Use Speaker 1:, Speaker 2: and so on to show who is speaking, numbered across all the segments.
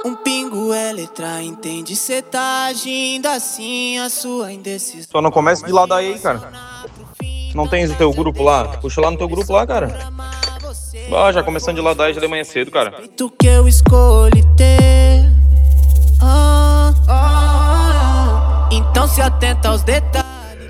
Speaker 1: Um pingo é letra, entende? Cê tá agindo assim, a sua indecisão.
Speaker 2: Só não comece de lado aí, cara. Não tens o teu grupo lá? Puxa lá no teu grupo lá, cara. Ah, já começando de lado aí, já de manhã cedo, cara.
Speaker 1: Tu que eu escolhi ter. Então se atenta aos detalhes.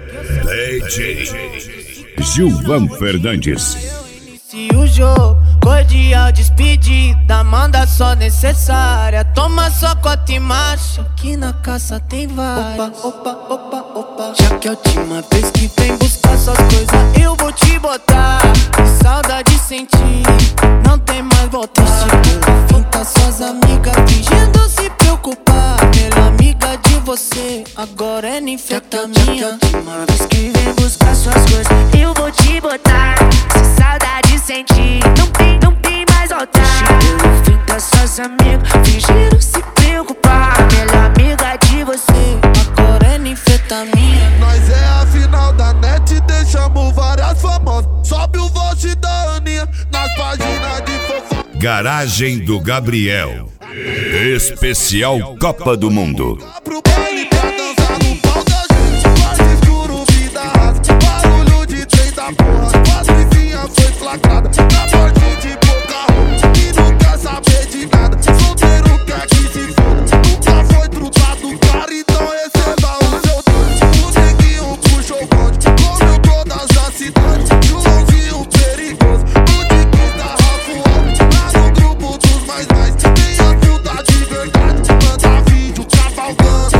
Speaker 3: DJ Gilvan Fernandes.
Speaker 1: Inicia o jogo, cordial despedida. Manda só necessária. Toma só cota e marcha. Aqui na caça tem várias. Opa. Já que é a última vez que vem buscar suas coisas, eu vou te botar. Que saudade sentir, não tem mais voltar. Pelo fim tá suas amigas fingindo se preocupar. Melhor amiga de você, agora é ninfetamina.
Speaker 4: Última vez que vem buscar suas coisas, eu vou te botar. Se saudade sentir, não tem mais voltar. Pelo fim tá suas amigas fingindo se preocupar. Melhor amiga de você,
Speaker 1: agora é ninfetamina.
Speaker 5: Nós é a final da net, deixamos várias famosas. Sobe o vote da Aninha nas páginas de fofoca.
Speaker 3: Garagem do Gabriel. Especial Copa do Mundo.
Speaker 5: Pro baile pra dançar no pau da gente. Quase escuro, vida rasa. Barulho de trem da porra. Quase vizinha foi flagrada. Na porta de pouca roupa. E não quer saber de nada. Solteiro quer que se foda. Nunca foi trutado, cara, então receba o seu doce. O neguinho puxou o bonde. Comeu todas as cidades. Joãozinho perigoso. O de da Rafa. Lá no grupo dos mais. Tem a filta de verdade. Manda vídeo cavalgando.